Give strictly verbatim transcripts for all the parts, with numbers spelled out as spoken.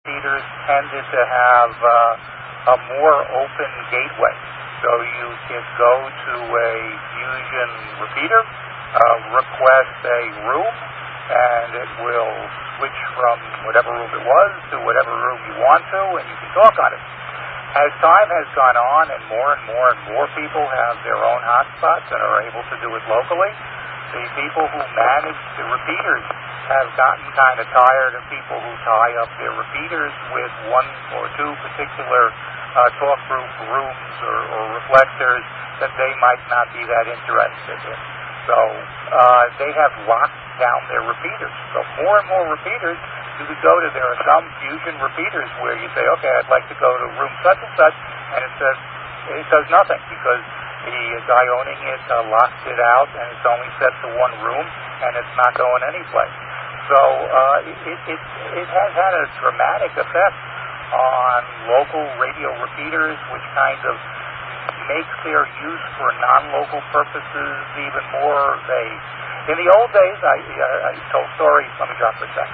repeaters tended to have uh, a more open gateway. So you can go to a Fusion repeater, uh, request a room, and it will switch from whatever room it was to whatever room you want to, and you can talk on it. As time has gone on and more and more and more people have their own hotspots and are able to do it locally, the people who manage the repeaters have gotten kind of tired of people who tie up their repeaters with one or two particular uh, talk group rooms or, or reflectors that they might not be that interested in. So uh, they have locked down their repeaters. So more and more repeaters, you could go to, there are some Fusion repeaters where you say, okay, I'd like to go to room such and such, and it says, it does nothing because the guy owning it uh, locked it out and it's only set to one room and it's not going anyplace. So uh, it, it, it has had a dramatic effect on local radio repeaters, which kind of makes their use for non-local purposes even more vague. In the old days, I, I, I told stories. Let me drop for a second.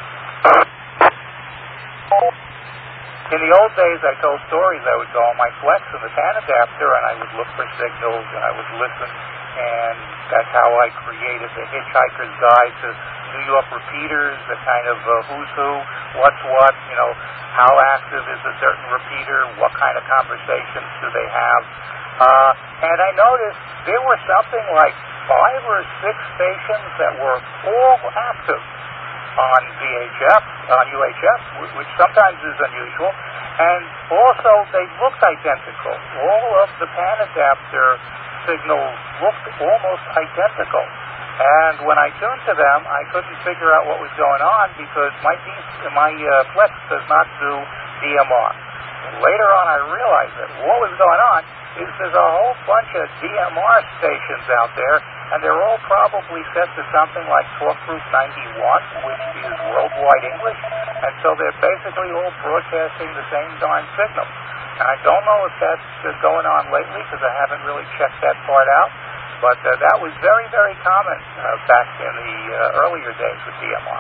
In the old days, I told stories. I would go on my Flex and the TAN adapter, and I would look for signals, and I would listen, and that's how I created the Hitchhiker's Guide to New York repeaters, the kind of uh, who's who, what's what, you know, how active is a certain repeater, what kind of conversations do they have. Uh, and I noticed there were something like five or six stations that were all active on V H F, on U H F, which sometimes is unusual, and also they looked identical. All of the PAN adapter signals looked almost identical. And when I tuned to them, I couldn't figure out what was going on because my my uh, Flex does not do D M R. Later on, I realized that what was going on is there's a whole bunch of D M R stations out there, and they're all probably set to something like Talk Group ninety-one, which is worldwide English, and so they're basically all broadcasting the same darn signal. And I don't know if that's just going on lately because I haven't really checked that part out, but uh, that was very, very common uh, back in the uh, earlier days with D M R.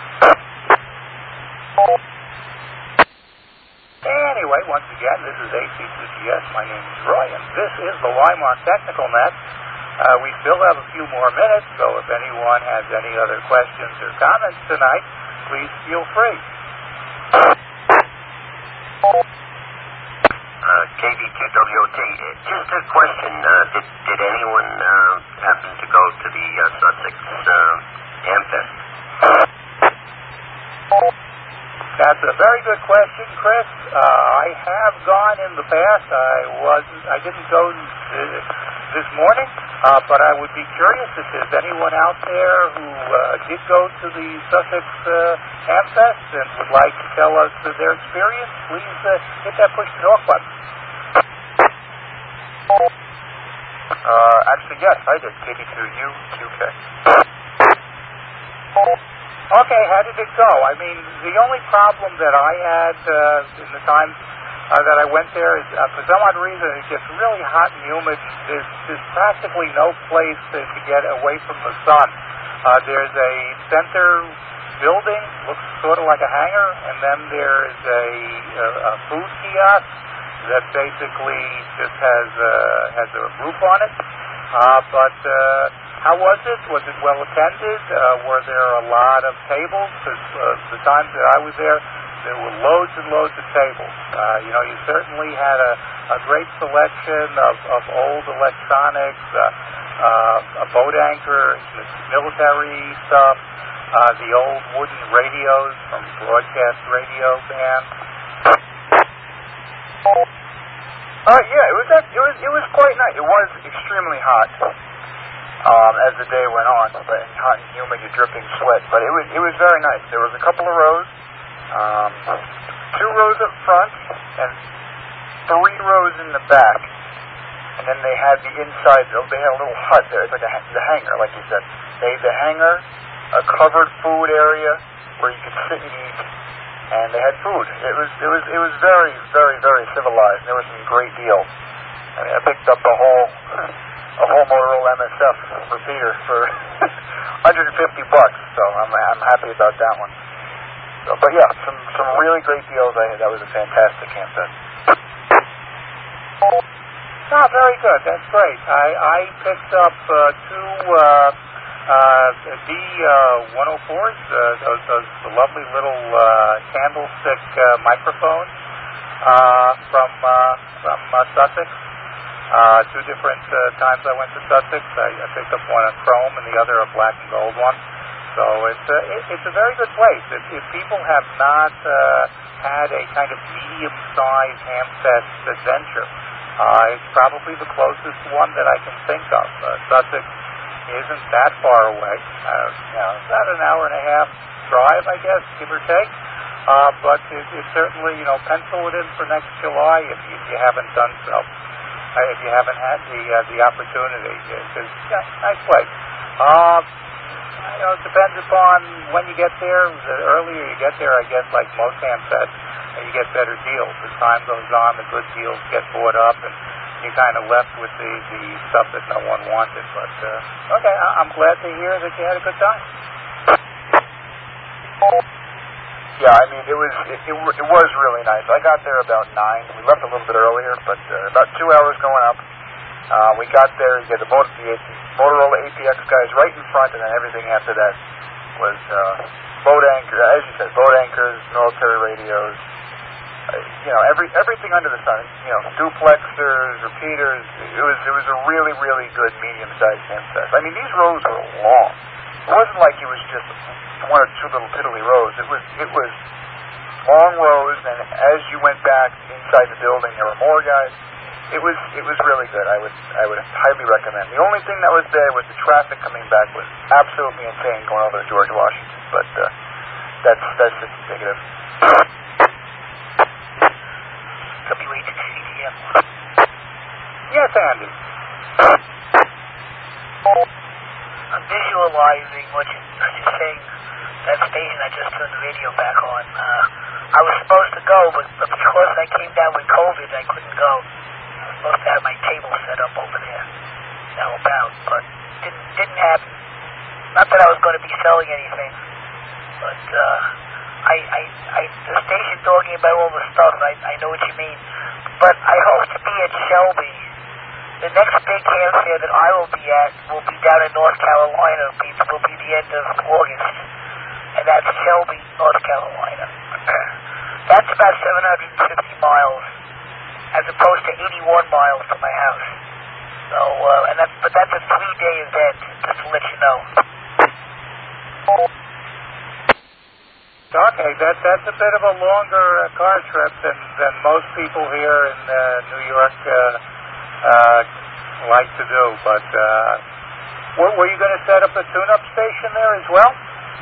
Anyway, once again, this is A C C G S. My name is Roy, and this is the Weimark Technical Net. Uh, we still have a few more minutes, so if anyone has any other questions or comments tonight, please feel free. Uh, K B two W O T. Just a question. Uh, did, did anyone uh, happen to go to the uh, Sussex uh, Amfest? That's a very good question, Chris. Uh, I have gone in the past. I wasn't. I didn't go uh, this morning, uh, but I would be curious if there's anyone out there who uh, did go to the Sussex uh, Amfest and would like to tell us uh, their experience. Please uh, hit that push to talk button. Uh, actually, yes, I did. K B two U Q K. Okay, how did it go? I mean, the only problem that I had uh, in the time uh, that I went there is, uh, for some odd reason, it gets really hot and humid. There's, there's practically no place to, to get away from the sun. Uh, there's a center building, looks sort of like a hangar, and then there's a, a, a food kiosk that basically just has a, has a roof on it. Uh, but uh, how was it? Was it well attended? Uh, were there a lot of tables? Because uh, the times that I was there, there were loads and loads of tables. Uh, you know, you certainly had a, a great selection of, of old electronics, uh, uh, a boat anchor, military stuff, uh, the old wooden radios from Broadcast Radio Band. Uh, yeah, it was it was it was quite nice. It was extremely hot um, as the day went on, but hot and humid, you're dripping sweat. But it was it was very nice. There was a couple of rows, um, two rows up front, and three rows in the back. And then they had the inside. They had a little hut there. It's like a, the hangar, like you said. They had the hangar, a covered food area where you could sit and eat. And they had food. It was it was it was very very very civilized. There was some great deals. I mean, I picked up a whole a whole Motorola M S F repeater for one hundred fifty bucks. So I'm I'm happy about that one. So, but yeah, some some really great deals. I, that was a fantastic campsite. Oh, very good. That's great. I, I picked up uh, two uh, uh, D one oh fours, uh, those, those lovely little uh, candlestick uh, microphones uh, from uh, from uh, Sussex. Uh, two different uh, times I went to Sussex. I, I picked up one on chrome and the other a black and gold one. So it's a, it, it's a very good place. If, if people have not uh, had a kind of medium-sized handset adventure, uh, it's probably the closest one that I can think of. Uh, Sussex isn't that far away. Uh, you know, about an hour and a half drive, I guess, give or take. Uh, but it, it certainly, you know, pencil it in for next July if you, if you haven't done so. Uh, if you haven't had the uh, the opportunity, because yeah, nice place. Uh, you know, it depends upon when you get there. The earlier you get there, I guess, like most handsets, you get better deals. As time goes on, the good deals get bought up, and you're kind of left with the, the stuff that no one wanted. But uh, okay, I- I'm glad to hear that you had a good time. Yeah, I mean, it was it, it, it was really nice. I got there about nine. We left a little bit earlier, but uh, about two hours going up. Uh, we got there. You get the, motor, the Motorola A P X guys right in front, and then everything after that was uh, boat anchor, as you said, boat anchors, military radios. Uh, you know, every everything under the sun. You know, duplexers, repeaters. It was it was a really really good medium-sized handset. I mean, these rows were long. It wasn't like it was just one or two little piddly rows. It was it was long rows, and as you went back inside the building, there were more guys. It was it was really good. I would I would highly recommend. The only thing that was bad was the traffic coming back was absolutely insane going over to George Washington. But uh, that's that's just indicative. W H C D M. Yes, Andy. I'm visualizing what, you, what you're saying. That station, I just turned the radio back on. Uh, I was supposed to go, but, but because I came down with COVID, I couldn't go. I was supposed to have my table set up over there, now about, but didn't didn't happen. Not that I was going to be selling anything, but uh, I, I, I, the station talking about all the stuff, I, I know what you mean. But I hope to be at Shelby. The next big camp fair that I will be at will be down in North Carolina. It will be the end of August, and that's Shelby, North Carolina. That's about seven hundred fifty miles, as opposed to eighty-one miles from my house. So, uh, and that's but that's a three-day event, just to let you know. Okay, that that's a bit of a longer uh, car trip than, than most people here in uh, New York uh, uh, like to do. But uh, were, were you going to set up a tune-up station there as well?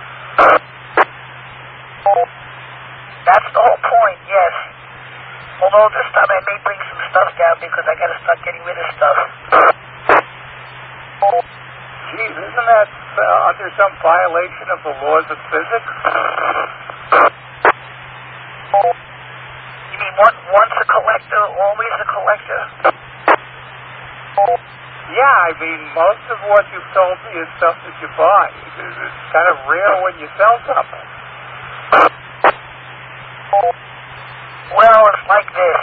That's the whole point, yes. Although this time I may bring some stuff down because I got to start getting rid of stuff. Geez, isn't that uh, under some violation of the laws of physics? You mean one, once a collector, always a collector? Yeah, I mean, most of what you've told me is stuff that you buy. It's, it's kind of rare when you sell something. Well, it's like this.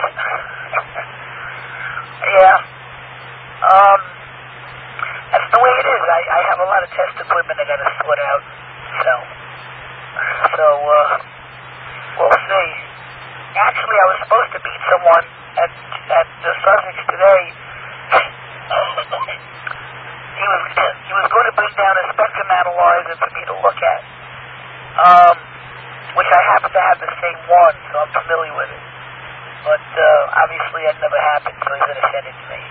Yeah. Um, that's the way it is. I, I have a lot of test equipment I got to sort out. So, so, uh, we'll see. Actually, I was supposed to meet someone at at the Sussex today. he was he was going to bring down a spectrum analyzer for me to look at, um, which I happen to have the same one, so I'm familiar with it. But uh, obviously, that never happened, so he's going to send it to me.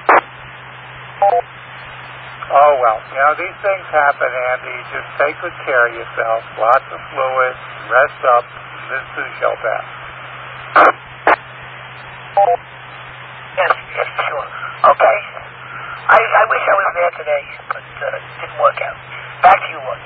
Oh, well, you know, these things happen, Andy. Just take good care of yourself. Lots of fluids. Rest up. This too shall pass. Yes, yes, sure. Okay. I, I wish I was there today, but uh, it didn't work out. Back to you, Lord.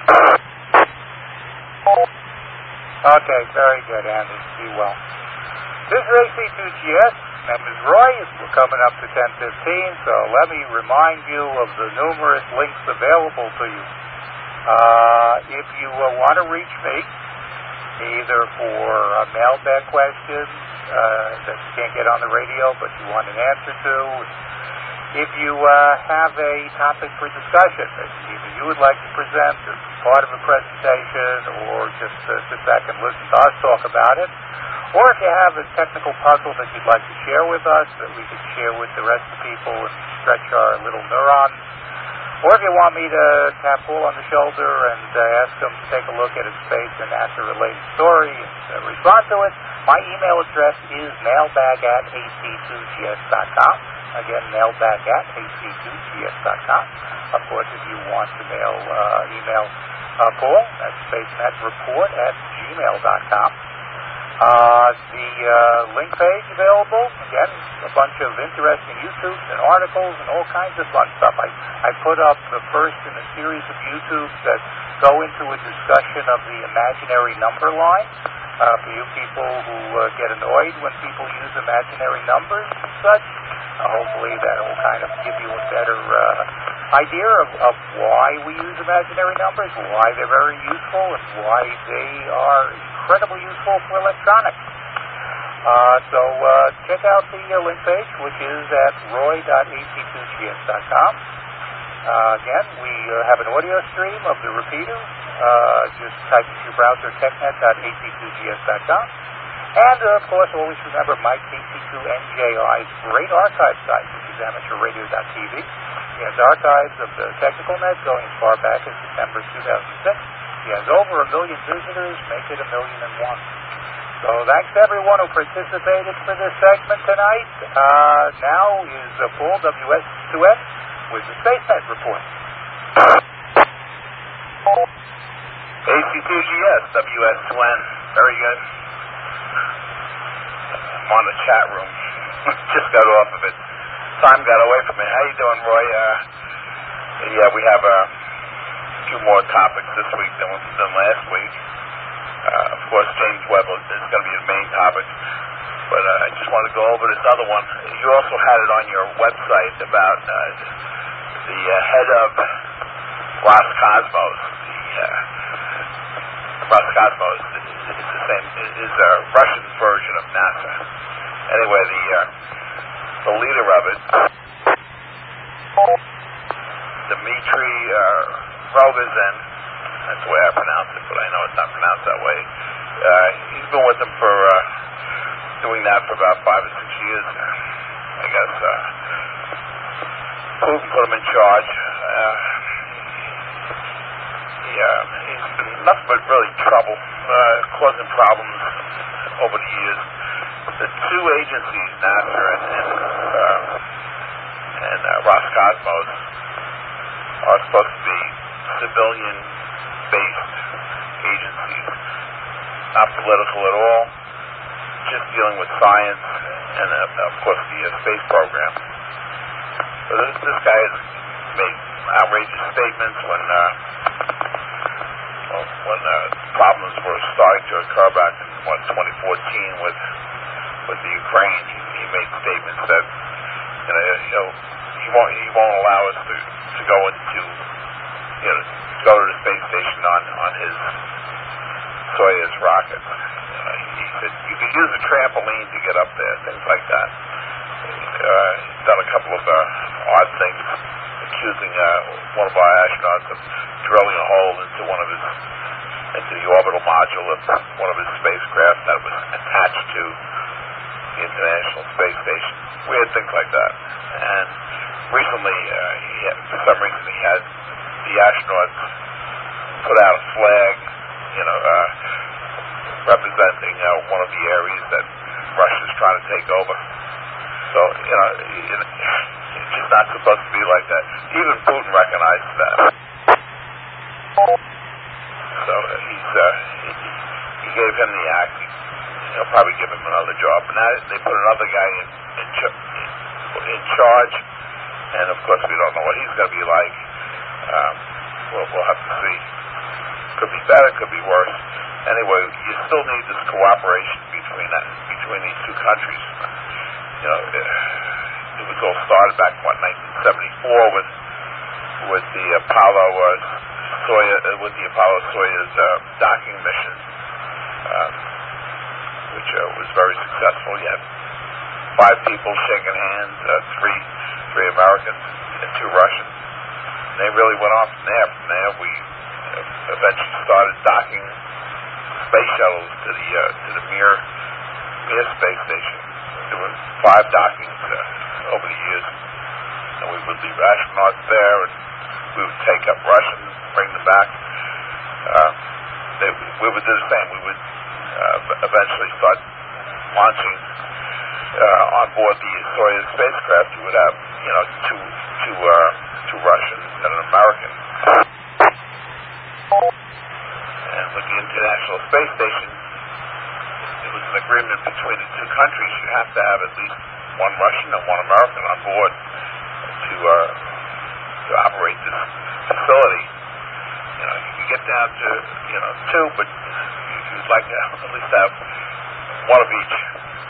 Okay, very good, Andy. Be well. This is A C two G S. My name is Roy. We're coming up to ten fifteen, so let me remind you of the numerous links available to you. Uh, if you uh, want to reach me, either for uh, mailbag questions uh, that you can't get on the radio but you want an answer to. If you uh, have a topic for discussion that either you would like to present as part of a presentation or just uh, sit back and listen to us talk about it, or if you have a technical puzzle that you'd like to share with us that we could share with the rest of the people and stretch our little neurons, or if you want me to tap Paul on the shoulder and uh, ask him to take a look at a space and NASA-related story and uh, respond to it, my email address is mailbag at a c two g s dot com. Again, mailbag at a c two g s dot com. Of course, if you want to mail, uh, email uh, Paul, that's spacenetreport at gmail dot com. Uh, the uh, link page available, again, a bunch of interesting YouTubes and articles and all kinds of fun stuff. I, I put up the first in a series of YouTubes that go into a discussion of the imaginary number line. Uh, for you people who uh, get annoyed when people use imaginary numbers and such, uh, hopefully that will kind of give you a better uh, idea of, of why we use imaginary numbers, why they're very useful, and why they are incredibly useful for electronics. Uh, so uh, check out the uh, link page, which is at roy dot a c two g s dot com. Uh, again, we uh, have an audio stream of the repeater. Uh, just type into your browser technet dot a c two g s dot com. And, uh, of course, always remember Mike K C two N J I's great archive site, which is amateur radio dot t v. He has archives of the technical net going as far back as December two thousand six. He has over a million visitors, make it a million and one. So thanks to everyone who participated for this segment tonight. Uh, now is uh, Paul W S two N with the SpaceNet Report. A C two G S, W S two N. Very good. I'm on the chat room. Just got off of it. Time got away from me. How you doing, Roy? Uh, yeah, we have a few more topics this week than, than last week. Uh, of course, James Webb is going to be the main topic. But uh, I just want to go over this other one. You also had it on your website about uh, the uh, head of Roscosmos. The uh, Roscosmos is, is the same, is a Russian version of NASA. Anyway, the uh, the leader of it, Dmitry uh, Rogozin, that's the way I pronounce it, but I know it's not pronounced that way. Uh, he's been with them for uh, doing that for about five or six years. I guess uh, Putin put him in charge. Uh, he, uh, he's been nothing but really trouble, uh, causing problems over the years. The two agencies, NASA and, and, uh, and uh, Roscosmos, are supposed to be civilian-based agencies, not political at all, just dealing with science and, uh, of course, the uh, space program. So this, this guy has made outrageous statements when uh, well, when uh, problems were starting to occur back in what, twenty fourteen with with the Ukraine. He, he made statements that you know, you know he won't he won't allow us to, to go into you know go to the space station on on his Soyuz rocket. You know, he said you could use a trampoline to get up there, things like that. Uh, he's done a couple of uh, odd things, accusing uh, one of our astronauts of drilling a hole into one of his into the orbital module of one of his spacecraft that was attached to the International Space Station. Weird things like that. And recently, uh, he had, for some reason, he had the astronauts put out a flag, you know, uh, representing uh, one of the areas that Russia's trying to take over. So, you know, it's just not supposed to be like that. Even Putin recognizes that. So he's uh, he, he gave him the act. He'll probably give him another job. But now they put another guy in in, ch- in charge, and of course we don't know what he's going to be like. Um, we'll, we'll have to see. Could be better, could be worse. Anyway, you still need this cooperation between that, between these two countries. You know, it, it was all started back in what nineteen seventy-four with with the Apollo uh, Soyuz uh, with the Apollo Soyuz uh, docking mission. Uh, which uh, was very successful. You had five people shaking hands, uh, three three Americans and two Russians. And they really went on from there. From there, we uh, eventually started docking space shuttles to the uh, to the Mir Mir space station. There were five dockings uh, over the years, and we would leave astronauts there, and we would take up Russians, bring them back. Uh, they, we would do the same. We would uh, eventually start launching uh, on board the Soyuz spacecraft. You would have, you know, two two uh, two Russians and an American. And with the International Space Station, it was an agreement between the two countries. You have to have at least one Russian and one American on board to uh, to operate this facility. You know, you can get down to, you know, two, but you'd like to have, at least have one of each.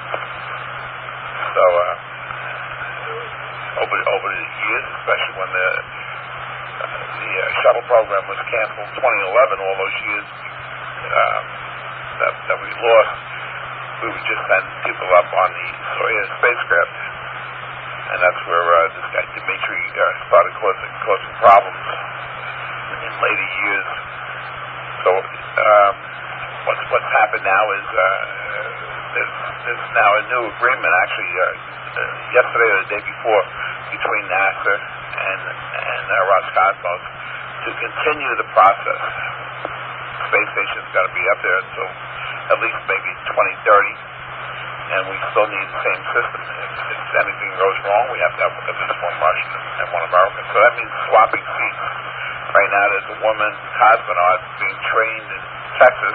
So uh, over over the years, especially when the uh, the uh, shuttle program was canceled, twenty eleven, all those years uh, that that we lost, we would just send people up on the Soyuz spacecraft, and that's where uh, this guy Dmitry uh, started causing causing problems in later years. So um, what's what's happened now is uh, there's, there's now a new agreement, actually uh, uh, yesterday or the day before, between NASA and and uh, Roscosmos to continue the process. The space station's got to be up there until at least maybe twenty thirty, and we still need the same system. If, if anything goes wrong, we have to have at least one Russian and one American. So that means swapping seats. Right now, there's a woman cosmonaut being trained in Texas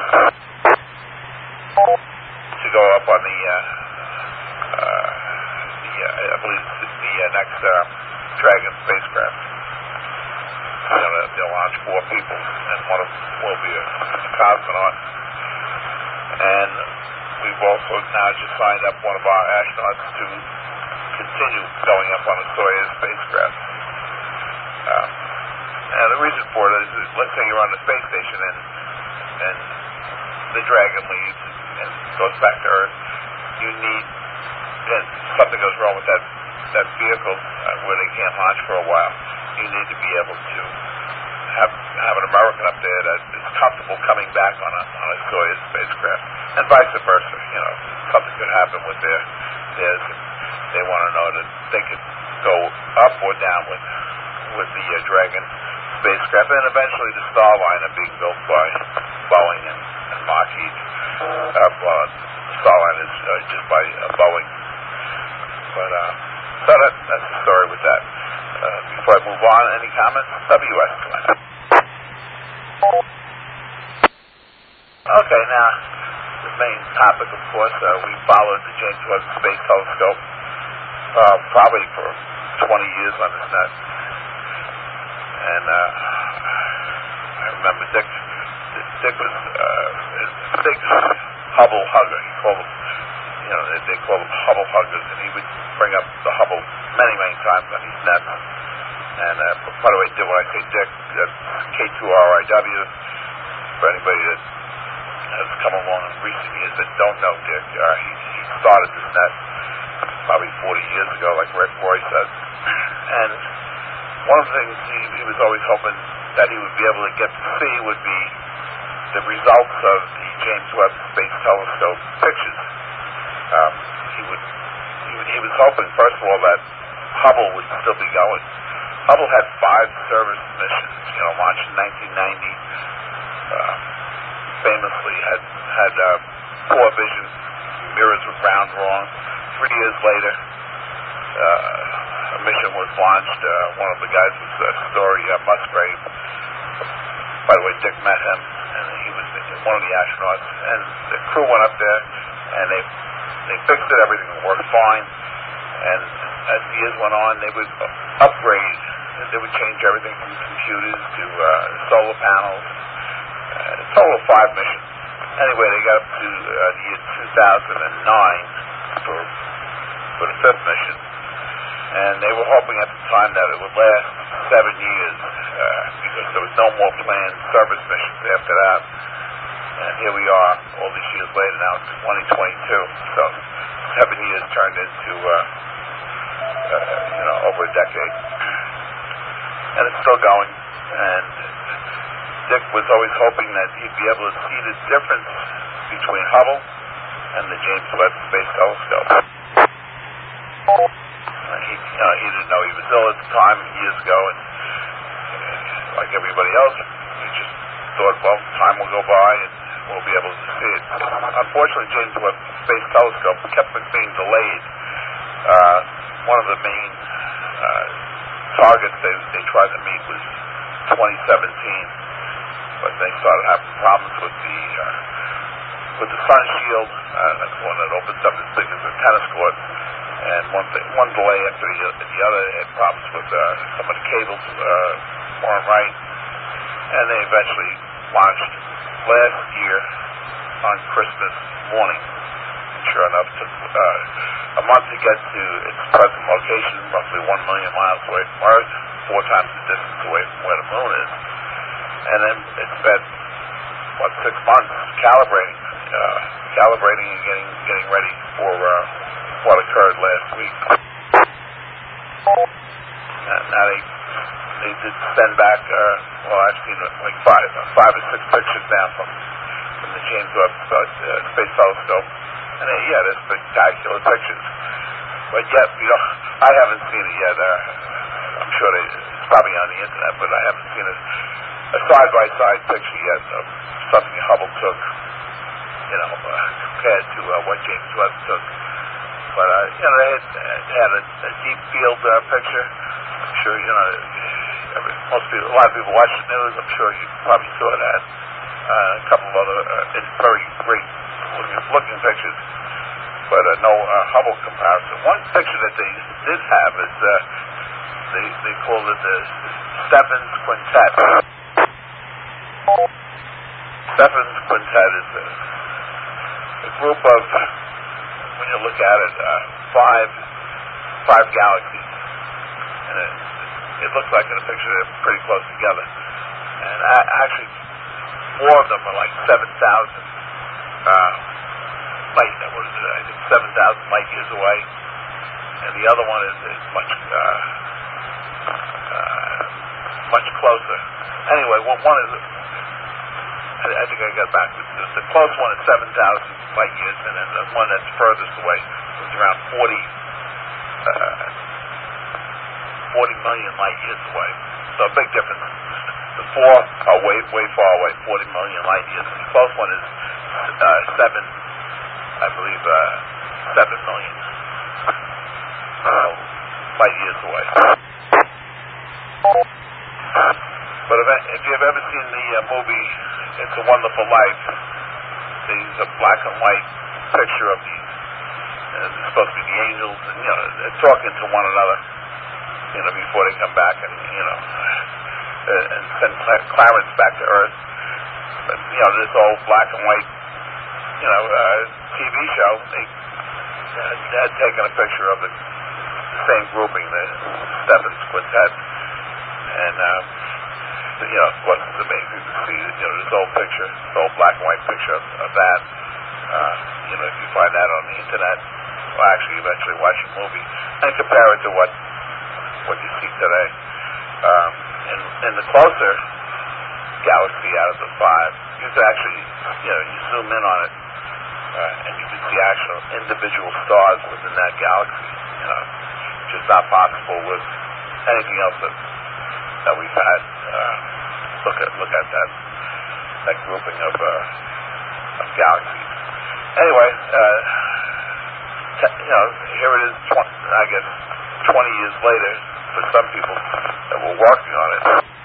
to go up on the, uh, uh, the uh, I believe it's the uh, next uh, Dragon spacecraft. You know, they'll launch four people, and one of them will be a, a cosmonaut. And we've also now just signed up one of our astronauts to continue going up on a Soyuz spacecraft. Uh, And the reason for it is, that, let's say you're on the space station and and the Dragon leaves and goes back to Earth. You need, and something goes wrong with that that vehicle uh, where they can't launch for a while. You need to be able to have have an American up there that is comfortable coming back on a on a Soyuz spacecraft, and vice versa. You know, something could happen with their theirs. They want to know that they could go up or down with with the uh, Dragon spacecraft, and eventually the Starliner being built by Boeing and, and Lockheed. Uh, well, the Starliner is uh, just by uh, Boeing. But uh, so that, that's the story with that. Uh, before I move on, any comments? W S. Okay, now the main topic, of course, uh, we followed the James Webb Space Telescope uh, probably for twenty years on this net. And uh, I remember Dick. Dick was uh, Dick Hubble hugger. He called him, you know, they, they call him Hubble huggers, and he would bring up the Hubble many, many times on these nets. And uh, by the way, when I say Dick, that's K two R I W. For anybody that has come along in recent years that don't know Dick, uh, he, he started this net probably forty years ago, like Rick Roy said, and one of the things he, he was always hoping that he would be able to get to see would be the results of the James Webb Space Telescope pictures. Um, he would, he, he was hoping, first of all, that Hubble would still be going. Hubble had five service missions, you know, launched in nineteen ninety. Uh, famously had had uh, poor vision, mirrors were ground wrong. Three years later, uh, a mission was launched. Uh, one of the guys was uh, Story uh, Musgrave. By the way, Dick met him, and he was one of the astronauts. And the crew went up there, and they they fixed it. Everything worked fine. And as the years went on, they would upgrade. They would change everything from computers to uh, solar panels. Uh, a total of five missions. Anyway, they got up to uh, the year two thousand nine for for the fifth mission. And they were hoping at the time that it would last seven years uh, because there was no more planned service missions after that. And here we are, all these years later, now it's twenty twenty-two. So seven years turned into, uh, uh, you know, over a decade. And it's still going. And Dick was always hoping that he'd be able to see the difference between Hubble and the James Webb Space Telescope. Uh, he, uh, he didn't know he was ill at the time, years ago, and uh, like everybody else, he just thought, well, time will go by and we'll be able to see it. Unfortunately, James Webb Space Telescope kept being delayed. Uh, one of the main uh, targets they, they tried to meet was twenty seventeen, but they started having problems with the uh, with the sun shield. Uh, that's the one that opens up as big as a tennis court. And one thing, one delay after the, the other, had problems with uh, some of the cables uh, weren't right, and they eventually launched last year on Christmas morning. Sure enough, it took uh, a month to get to its present location, roughly one million miles away from Earth, four times the distance away from where the moon is. And then it spent, what, six months calibrating, uh, calibrating and getting getting ready for uh, what occurred last week. And now they they did send back, uh, well, I've seen like five, uh, five or six pictures now from from the James Webb uh, Space Telescope. And they, yeah, they're spectacular pictures. But yet, you know, I haven't seen it yet. Uh, I'm sure they, it's probably on the internet, but I haven't seen a, a side-by-side picture yet of something Hubble took, you know, uh, compared to uh, what James Webb took. But, uh, you know, they had, they had a, a deep field uh, picture. I'm sure, you know, every, most people, a lot of people watch the news. I'm sure you probably saw that. Uh, a couple of other uh, very great looking pictures, but uh, no uh, Hubble comparison. One picture that they did have is uh, they they called it the Stebbins Quintet. Stebbins Quintet is a, a group of, when you look at it, uh, five five galaxies, and it, it looks like in a picture they're pretty close together. And uh, actually, four of them are like seven thousand. Uh, light, what is it, I think seven thousand light years away, and the other one is, is much, uh, uh, much closer. Anyway, well, one is, I, I think I got back, the, the close one is seven thousand light years, and then the one that's furthest away is around forty, uh, forty million light years away. So a big difference. The four are way, way far away, forty million light years. The close one is uh, seven, I believe, uh, seven million uh, light years away. But if, if you've ever seen the uh, movie It's a Wonderful Life, they use a black and white picture of these, and it's supposed to be the angels, and, you know, they're talking to one another, you know, before they come back and, you know, and send Clarence back to Earth. But, you know, this old black and white, you know, uh, T V show, they uh, had taken a picture of the, the same grouping, the Stebbins Quintet. And, um, you know, of course, it's amazing to see, you know, this old picture, this old black and white picture of, of that. Uh, you know, if you find that on the internet, well, actually, eventually watch a movie and compare it to what what you see today. Um, in, in the closer galaxy out of the five, you can actually, you know, you zoom in on it, uh, and you can see actual individual stars within that galaxy, you know, which is not possible with anything else that, that we've had. Uh, look at look at that that grouping of uh, of galaxies. Anyway, uh, t- you know, here it is. twenty, I guess twenty years later, for some people that were working on it,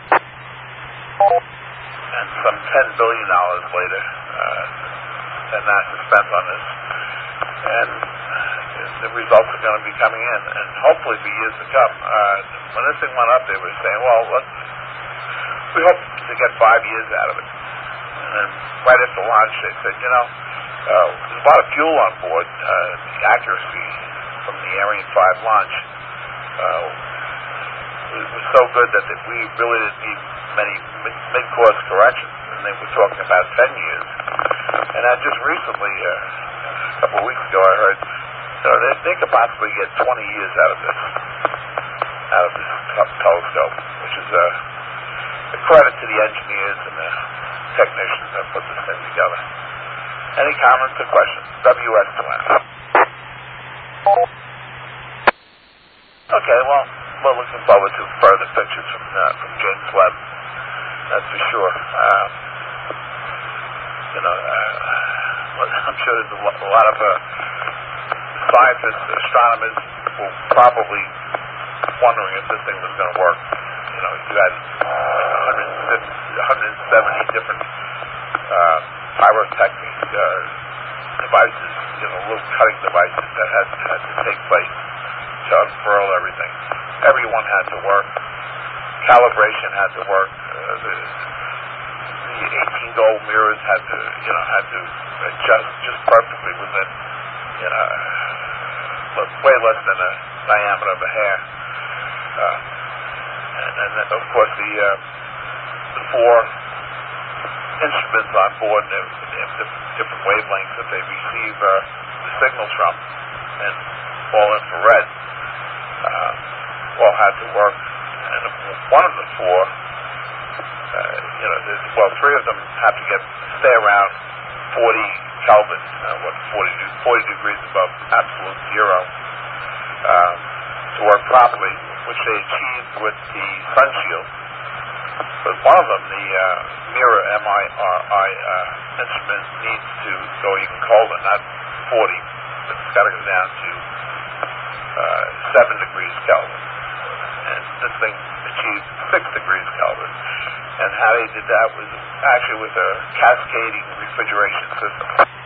and some ten billion dollars later, uh, that NASA spent on this, and the results are going to be coming in, and hopefully for years to come. Uh, when this thing went up, they were saying, "Well, let's we hope to get five years out of it." And then right after launch, they said, "You know, uh, there's a lot of fuel on board. Uh, the accuracy from the Ariane five launch uh, was so good that we really didn't need many mid-course corrections." And they were talking about ten years. And I just recently, uh, a couple of weeks ago, I heard, you know, they, they could possibly get twenty years out of this, out of this t- telescope, which is a, a credit to the engineers and the technicians that put this thing together. Any comments or questions? W S two N. Okay, well, we're looking forward to further pictures from uh, from James Webb. That's for sure. Um, you know, uh, I'm sure there's a, lo- a lot of uh, scientists, astronomers, were probably wondering if this thing was going to work. You know, you had one hundred fifty, one hundred seventy different uh, pyrotechnic uh, devices, you know, little cutting devices that had, had to take place to unfurl everything. Everyone had to work. Calibration had to work. Uh, the, the eighteen gold mirrors had to, you know, had to adjust just perfectly within, you know, way less than a diameter of a hair. Uh, and then, of course, the uh, the four instruments on board, they have, they have different, different wavelengths that they receive uh, the signals from, and all infrared. Uh, all had to work, and one of the four, uh, you know, well, three of them have to get stay around forty Kelvin, uh, what forty, forty degrees above absolute zero, uh, to work properly, which they achieved with the sun shield. But one of them, the uh, mirror M I R I uh, instrument, needs to go even colder, not forty, but it's got to go down to uh, seven degrees Kelvin. And this thing achieved six degrees Kelvin. And how they did that was actually with a cascading refrigeration system.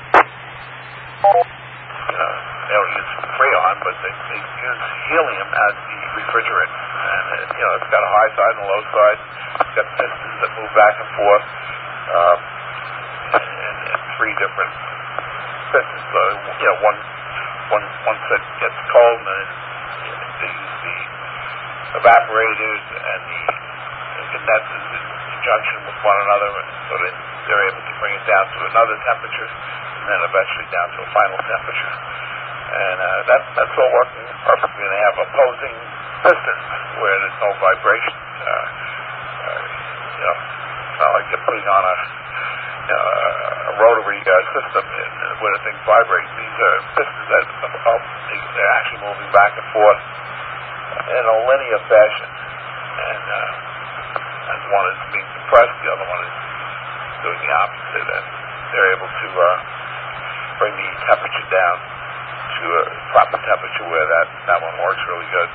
You know, they don't use Freon, but they, they use helium as the refrigerant. And, it, you know, it's got a high side and a low side. It's got pistons that move back and forth. Um, and, and, and three different pistons. So, you know, one, one, one set gets cold, and then you know, they use the evaporators and the, the condensers in conjunction with one another, and so they, they're able to bring it down to another temperature, and then eventually down to a final temperature. And uh, that, that's all working perfectly. And they have opposing pistons where there's no vibration. Uh, uh, you know, it's not like you're putting on a, you know, a rotary uh, system in, in, where the things vibrate. These are pistons that uh, they're actually moving back and forth in a linear fashion. And uh, as one is being compressed, the other one is doing the opposite. And they're able to uh, bring the temperature down to a proper temperature where that, that one works really good.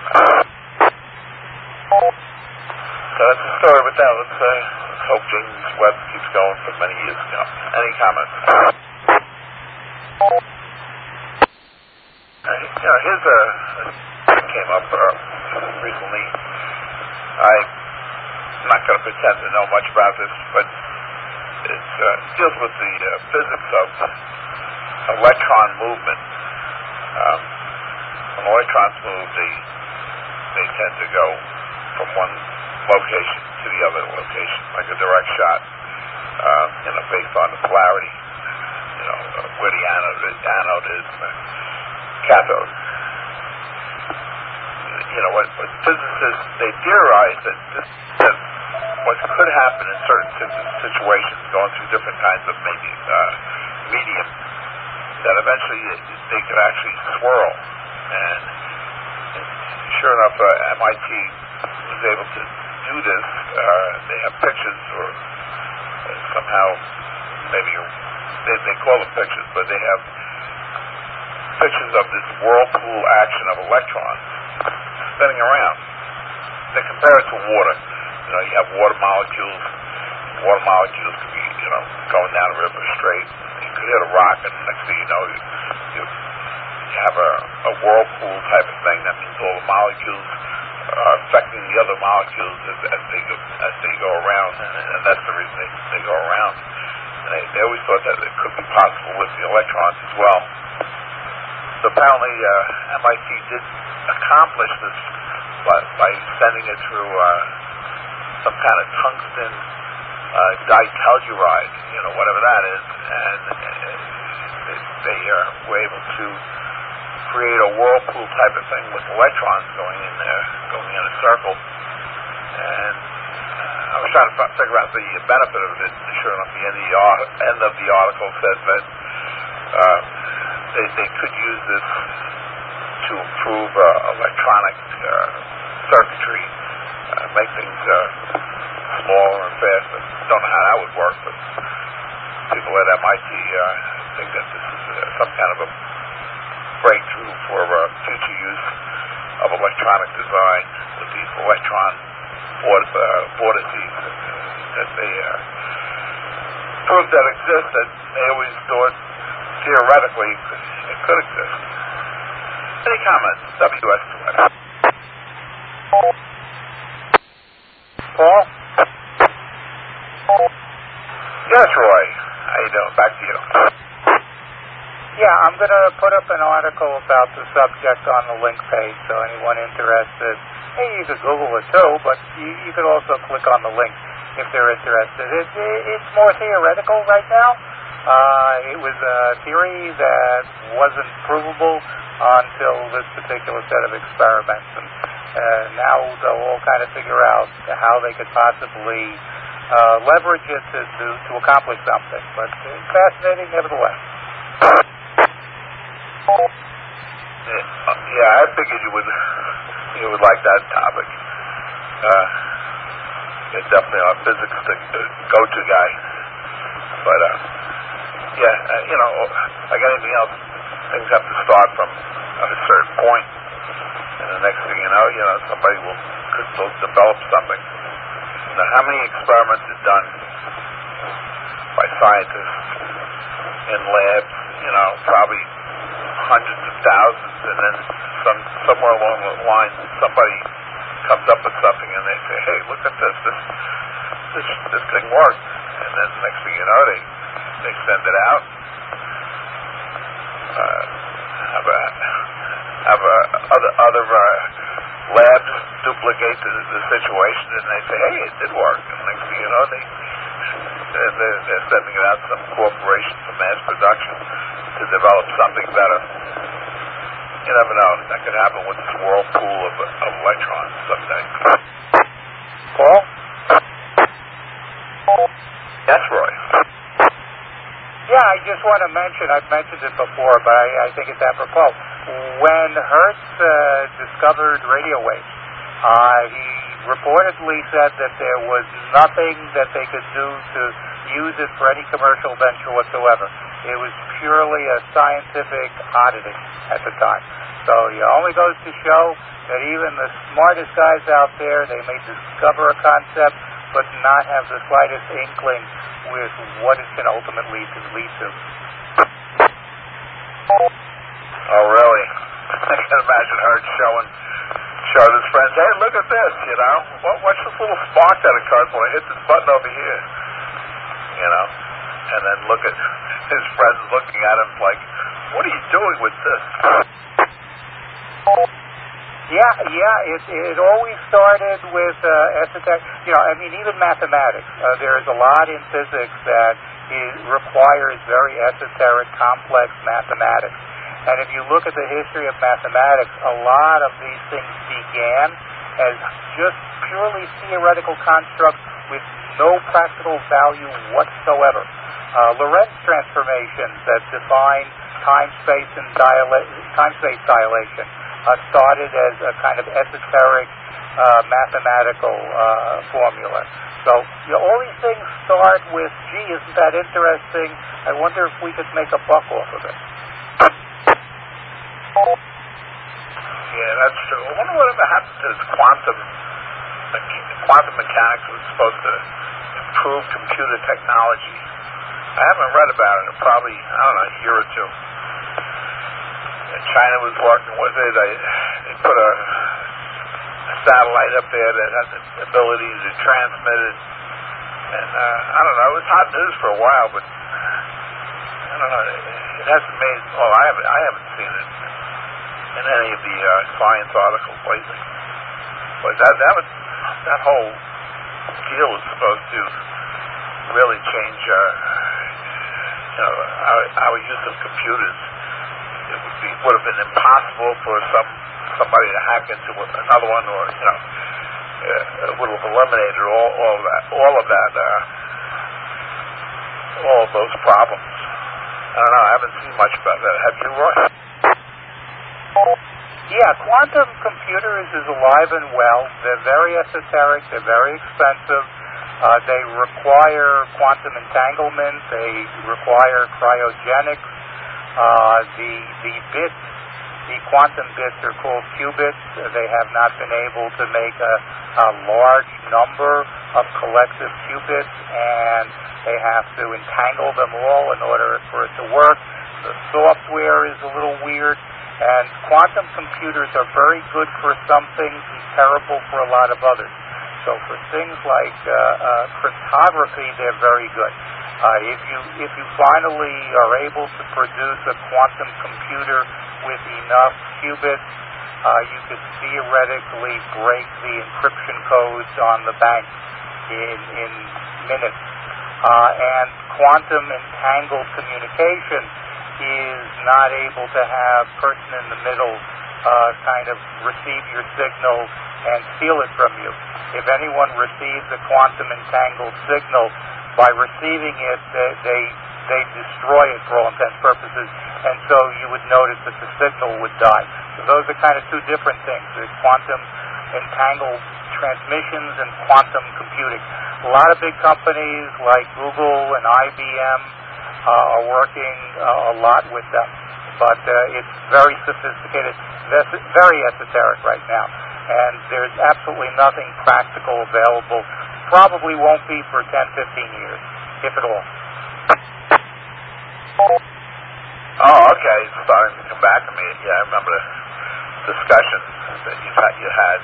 So that's the story with that. Let's, uh, let's hope James Webb keeps going for many years to come. Any comments? Uh, you know, here's a, a came up uh, recently. I'm not going to pretend to know much about this, but it uh, deals with the uh, physics of electron movement. Um, when electrons move, they they tend to go from one location to the other location, like a direct shot, uh, you know, based on the polarity, you know, where the anode, the anode is and the cathode. You know, what, what physicists, they theorize that, this, that what could happen in certain situations, going through different kinds of maybe uh, medium, that eventually they could actually swirl. And sure enough, uh, M I T was able to do this. Uh, they have pictures, or uh, somehow, maybe they, they call them pictures, but they have pictures of this whirlpool action of electrons spinning around. They compare it to water. You know, you have water molecules. Water molecules could be, you know, going down a river straight. You could hit a rock, and next thing you know, you, you, you have a, a whirlpool type of thing. That means all the molecules are affecting the other molecules as, as they go as they go around, and, and that's the reason they, they go around. And they, they always thought that it could be possible with the electrons as well. So apparently, uh, M I T did accomplish this by, by sending it through uh, some kind of tungsten uh, ditelluride, you know, whatever that is, and uh, they, they uh, were able to create a whirlpool type of thing with electrons going in there, going in a circle. And uh, I was trying to f- figure out the benefit of it. Sure enough, the end of the, art- end of the article says that uh, they, they could use this to improve uh, electronic uh, circuitry, uh, make things uh, smaller and faster. Don't know how that would work, but people at M I T uh, think that this is uh, some kind of a breakthrough for uh, future use of electronic design with these electron vort- uh, vortices that, uh, that they uh, proved that exist, that they always thought theoretically it could exist. Any comments? W S two S. Paul? Yes, Roy. How you doing? Back to you. Yeah, I'm going to put up an article about the subject on the link page, so anyone interested, hey, you could Google it too, but you, you could also click on the link if they're interested. It, it, it's more theoretical right now. Uh, it was a theory that wasn't provable until this particular set of experiments, and uh, now they'll all kind of figure out how they could possibly uh, leverage it to, to, to accomplish something. But it's fascinating nevertheless. Yeah, I figured you would you would like that topic. Uh, you're definitely a physics to, to go-to guy. But, uh, yeah, uh, you know, like anything else, things have to start from at a certain point. And the next thing you know, you know, somebody will could still develop something. Now, how many experiments are done by scientists in labs, you know, probably hundreds of thousands, and then some somewhere along the line somebody comes up with something and they say, hey, look at this, this this this thing worked, and then the next thing you know they they send it out, uh, have a have a, other other uh, labs duplicate the, the situation, and they say, hey, it did work, and the next thing you know they they're, they're, they're sending it out to some corporation for mass production to develop something better. You never know. That could happen with this whirlpool of, of electrons someday. Paul? Yes, Roy. Yeah, I just want to mention, I've mentioned it before, but I, I think it's apropos. When Hertz uh, discovered radio waves, uh, he reportedly said that there was nothing that they could do to use it for any commercial venture whatsoever. It was purely a scientific oddity at the time. So it only goes to show that even the smartest guys out there, they may discover a concept, but not have the slightest inkling with what it can ultimately lead to. Oh, really? I can imagine her showing, showing his friends, hey, look at this, you know. Watch this little spark that occurs when I hit this button over here. You know? And then look at his friends looking at him like, what are you doing with this? Yeah, yeah, it it always started with uh, esoteric, you know, I mean, even mathematics. Uh, there is a lot in physics that is, requires very esoteric, complex mathematics. And if you look at the history of mathematics, a lot of these things began as just purely theoretical constructs with no practical value whatsoever. Uh, Lorentz transformations that define time-space and dila- time-space dilation uh, started as a kind of esoteric uh, mathematical uh, formula. So you know, all these things start with, gee, isn't that interesting? I wonder if we could make a buck off of it. Yeah, that's true. I wonder whatever happened to this quantum. Quantum mechanics was supposed to improve computer technology. I haven't read about it in probably, I don't know, a year or two. And China was working with it. I, they put a, a satellite up there that had the ability to transmit it. And uh, I don't know, it was hot news for a while, but I don't know, it, it hasn't made, well, I haven't, I haven't seen it in any of the uh, science articles lately. But that, that was, that whole deal is supposed to really change uh, you know, our, our use of computers. It would be would have been impossible for some somebody to hack into another one, or you know, uh, it would have eliminated all, all of that, all of that, uh, all of those problems. I don't know. I haven't seen much about that. Have you, Roy? Yeah, quantum computers is alive and well. They're very esoteric. They're very expensive. Uh, they require quantum entanglement. They require cryogenics. Uh, the the bits, the quantum bits are called qubits. They have not been able to make a, a large number of collective qubits, and they have to entangle them all in order for it to work. The software is a little weird, and quantum computers are very good for some things and terrible for a lot of others. So for things like uh, uh, cryptography, they're very good. Uh, if you if you finally are able to produce a quantum computer with enough qubits, uh, you could theoretically break the encryption codes on the bank in in minutes. Uh, and quantum entangled communication is not able to have person in the middle uh, kind of receive your signal and steal it from you. If anyone receives a quantum entangled signal, by receiving it, they, they they destroy it for all intents and purposes, and so you would notice that the signal would die. So those are kind of two different things. There's quantum entangled transmissions and quantum computing. A lot of big companies like Google and I B M uh, are working uh, a lot with them, but uh, it's very sophisticated, very esoteric right now, and there's absolutely nothing practical available. Probably won't be for ten, fifteen years, if at all. Oh, okay. It's starting to come back to me. Yeah, I remember the discussion that you had, you had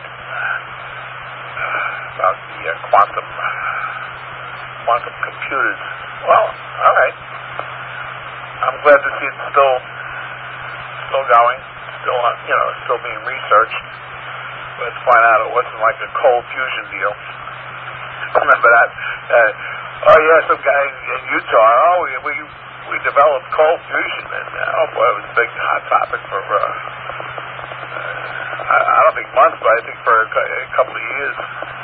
about the uh, quantum quantum computers. Well, all right. I'm glad to see it's still still going, still uh, you know, still being researched. Let's find out it wasn't like a cold fusion deal. Remember that? Uh, oh yeah, some guy in Utah. Oh, we we, we developed cold fusion, and uh, oh boy, it was a big hot topic for. Uh, uh, I, I don't think months, but I think for a, a couple of years.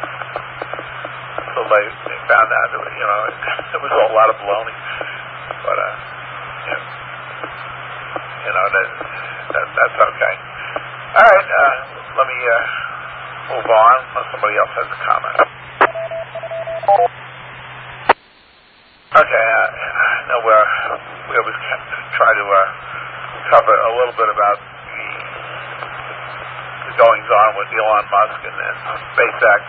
So they they found out that you know it, it was all a lot of baloney. But uh, yeah, you know that, that that's okay. All right, uh, let me uh, move on unless somebody else has a comment. Okay, uh, I know we're, we always try to uh, cover a little bit about the, the goings-on with Elon Musk and, and SpaceX.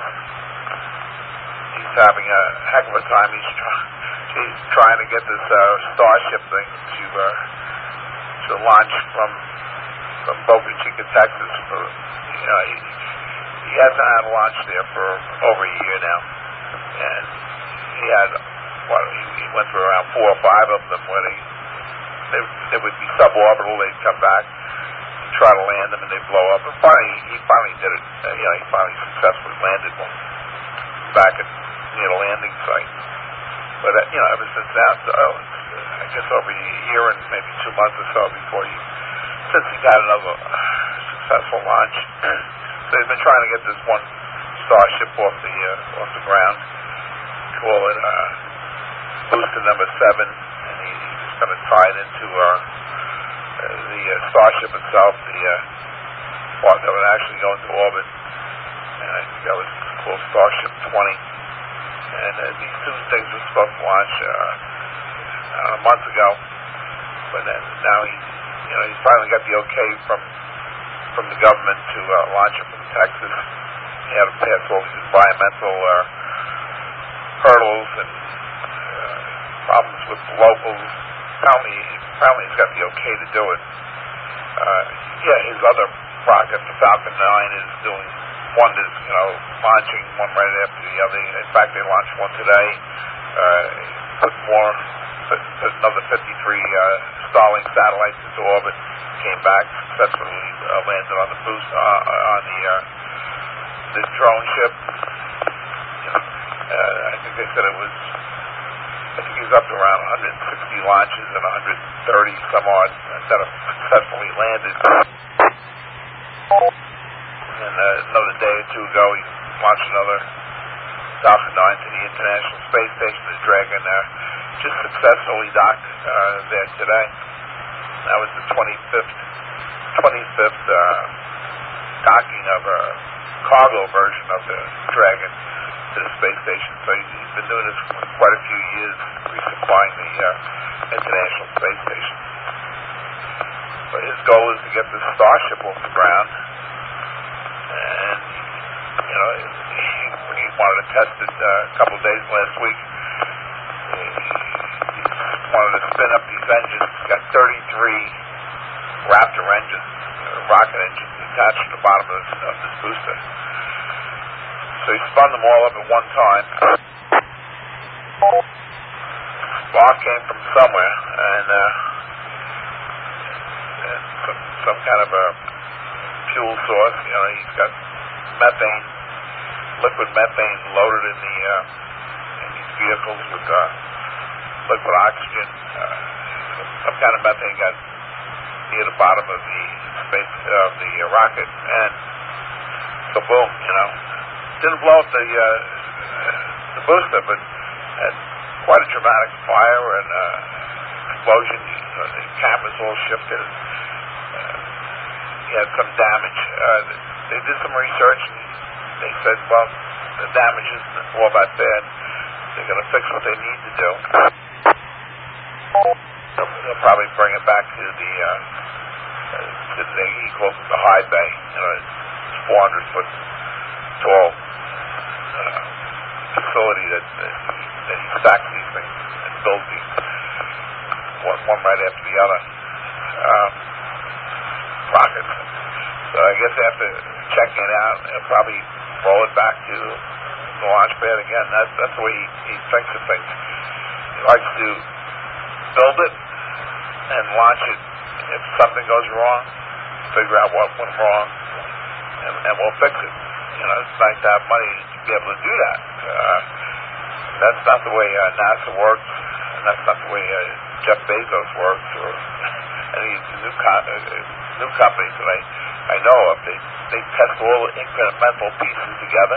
He's having a heck of a time. He's, try, he's trying to get this uh, Starship thing to uh, to launch from from Boca Chica, Texas. For, you know, he, he hasn't had a launch there for over a year now, and he had. Well, he, he went through around four or five of them where they, they, they would be suborbital. They'd come back, try to land them, and they'd blow up. And finally, he finally did it. Uh, you know, he finally successfully landed one back at near the landing site. But uh, you know, ever since that, uh, I guess over a year and maybe two months or so before he, since he got another uh, successful launch, so he's been trying to get this one Starship off the uh, off the ground. Call it. Uh, Booster number seven, and he, he's going to tie it into uh, uh, the uh, Starship itself, the uh, part that would actually go into orbit. And I think that was called Starship twenty. And uh, these two things were supposed to launch uh, I don't know, a month ago, but then now he, you know, he's finally got the okay from from the government to uh, launch it from Texas. He had to pass all these environmental uh, hurdles and problems with the locals. Apparently, apparently he's got the okay to do it. Uh, yeah, his other rocket, the Falcon nine, is doing wonders, you know, launching one right after the other. In fact, they launched one today. Uh, put more, put, put another fifty-three uh, Starlink satellites into orbit. Came back, successfully uh, landed on the boost uh, on the uh, the drone ship. You know, uh, I think they said it was was up to around one hundred sixty launches and one hundred thirty some odd that have successfully landed. And uh, another day or two ago, he launched another Falcon nine to the International Space Station. The Dragon uh, just successfully docked uh, there today. That was the twenty-fifth, twenty-fifth uh, docking of a cargo version of the Dragon to the space station. So he's been doing this for quite a few years, resupplying the uh, International Space Station. But his goal is to get the Starship off the ground, and you know, he, he wanted to test it uh, a couple of days last week. He, he wanted to spin up these engines. He's got thirty-three Raptor engines, uh, rocket engines attached to the bottom of this, of this booster. So he spun them all up at one time. Spark came from somewhere, and, uh, and some, some kind of a fuel source. You know, he's got methane, liquid methane loaded in the uh, in these vehicles with uh, liquid oxygen. Uh, some kind of methane got near the bottom of the space of uh, the uh, rocket, and so boom, you know. Didn't blow up the uh, the booster, but had quite a dramatic fire and uh, explosion. You know, the cameras all shifted. Uh, he had some damage. Uh, they did some research, and they said, well, the damage isn't all that bad. They're going to fix what they need to do. They'll, they'll probably bring it back to the, uh, to the he calls it the high bay. You know, it's four hundred foot tall uh, facility that, that, that he stacks these things and builds these one, one right after the other uh, rockets. So I guess after checking it out, he'll probably roll it back to the launch pad again. That's, that's the way he, he thinks of things. He likes to build it and launch it. If something goes wrong, figure out what went wrong, and, and we'll fix it. You know, it's nice to have money to be able to do that. Uh, that's not the way uh, NASA works, and that's not the way uh, Jeff Bezos works, or any of the new, co- uh, new companies that I, I know of. They, they test all the incremental pieces together,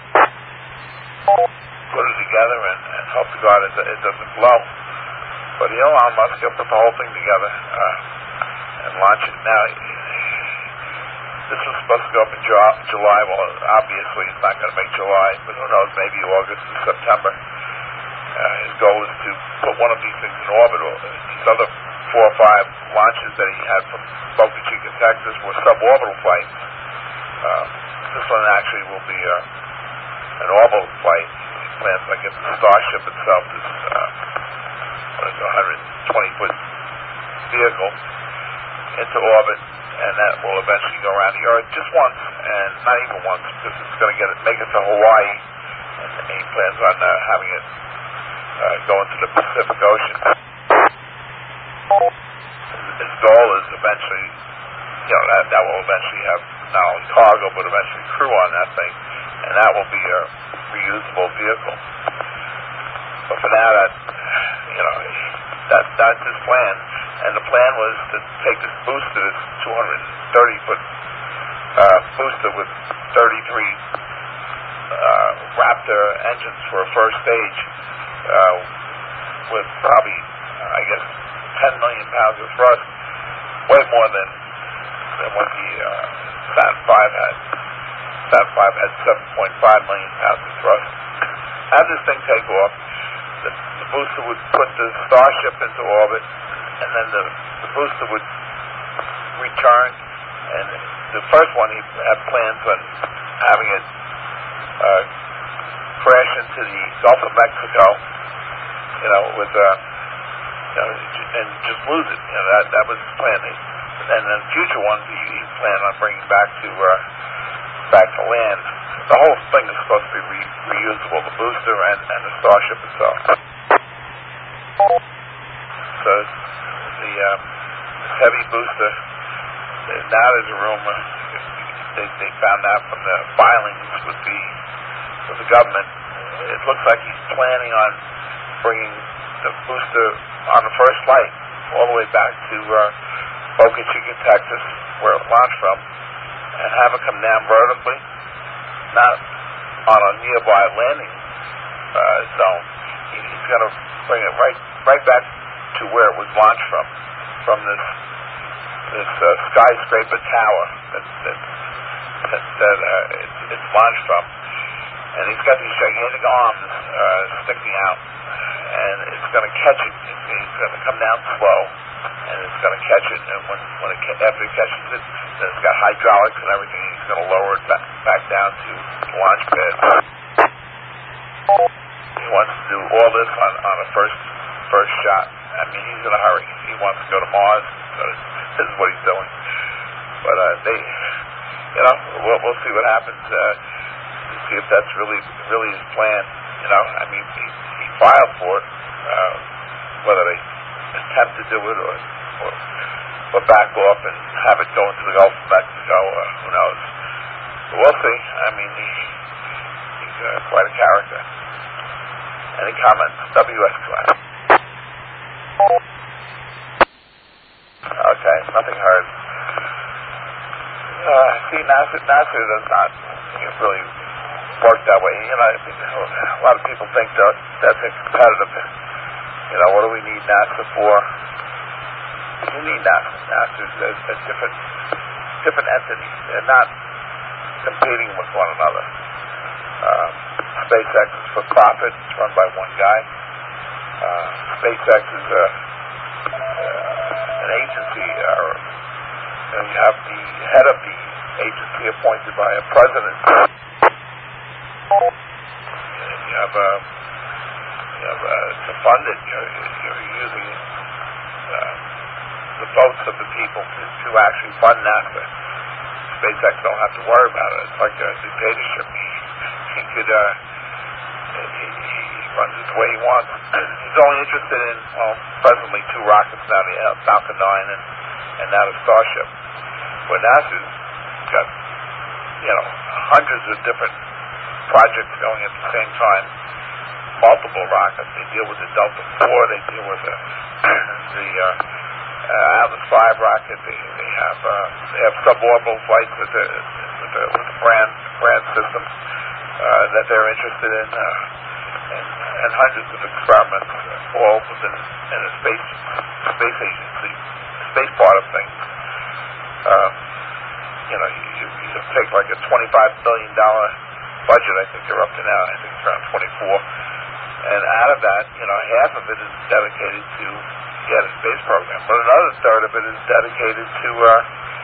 put it together, and, and hope to God it, it doesn't blow. But Elon Musk will put the whole thing together uh, and launch it. Now, this was supposed to go up in July. Well, obviously it's not going to make July, but who knows, maybe August or September. Uh, his goal is to put one of these things in orbit. These other four or five launches that he had from Boca Chica, Texas, were suborbital flights. Uh, this one actually will be uh, an orbital flight. He plans to get the Starship itself, this uh, what is it, one hundred twenty foot vehicle, into orbit, and that will eventually go around the Earth just once, and not even once, because it's going to get it, make it to Hawaii, and he plans on uh, having it uh, go into the Pacific Ocean. His goal is eventually, you know, that, that will eventually have not only cargo, but eventually crew on that thing, and that will be a reusable vehicle. But for now, that, you know, that, that's his plan. And the plan was to take this booster, this two hundred thirty foot uh, booster with thirty-three uh, Raptor engines for a first stage, uh, with probably, I guess, ten million pounds of thrust, way more than, than what the uh, Saturn five had. Saturn five had seven point five million pounds of thrust. Have this thing take off, the, the booster would put the Starship into orbit, and then the, the booster would return, and the first one he had plans on having it uh, crash into the Gulf of Mexico, you know, with uh, you know, and just lose it. You know, that that was his plan. And then future ones he, he planned on bringing back to uh, back to land. The whole thing is supposed to be re- reusable, the booster and, and the Starship itself. So the um, this heavy booster, now there's a rumor, they, they found out from the filings with the with the government, it looks like he's planning on bringing the booster on the first flight all the way back to uh, Boca Chica, Texas, where it launched from, and have it come down vertically, not on a nearby landing uh, zone. He, he's going to bring it right right back to where it was launched from, from this this uh, skyscraper tower that that, that, that uh, it's, it's launched from. And he's got these gigantic arms uh, sticking out, and it's going to catch it. It's going to come down slow, and it's going to catch it. And when, when it after it catches it, then it's got hydraulics and everything. He's going to lower it back, back down to the launch pad. He wants to do all this on, on a first first shot. I mean, he's in a hurry. He wants to go to Mars. So this is what he's doing. But uh, they, you know, we'll, we'll see what happens. Uh, see if that's really really his plan. You know, I mean, he, he filed for it. Uh, whether they attempt to do it or, or or back off and have it go into the Gulf of Mexico, uh, who knows? But we'll see. I mean, he, he's uh, quite a character. Any comments? W S class. Okay, nothing heard. Uh, see, NASA, NASA does not really work that way. You know, a lot of people think that that's incompetitive. You know, what do we need NASA for? You need NASA. NASA is a, a different, different entity. They're not competing with one another. Um, SpaceX is for profit. It's run by one guy. Uh, SpaceX is a, uh, an agency. Or, you know, you have the head of the agency appointed by a president. You have a, you have a, to fund it. You're, you're using uh, the votes of the people to, to actually fund NASA. SpaceX don't have to worry about it. It's like a dictatorship. He, he could, uh, he, he runs it the way he wants. He's only interested in, well, presently two rockets now, the Falcon nine and, and now the Starship. Where NASA's got, you know, hundreds of different projects going at the same time, multiple rockets. They deal with the Delta four, they deal with the, the uh, uh, Atlas five rocket, they, they have uh, they have suborbital flights with the, with the, with the brand, brand system uh, that they're interested in, uh, and, and hundreds of experiments, all within in the space, space agency, space part of things. Um, you know, you, you take like a twenty-five billion dollars budget, I think they're up to now, I think it's around twenty-four. And out of that, you know, half of it is dedicated to, yeah, the space program, but another third of it is dedicated to uh,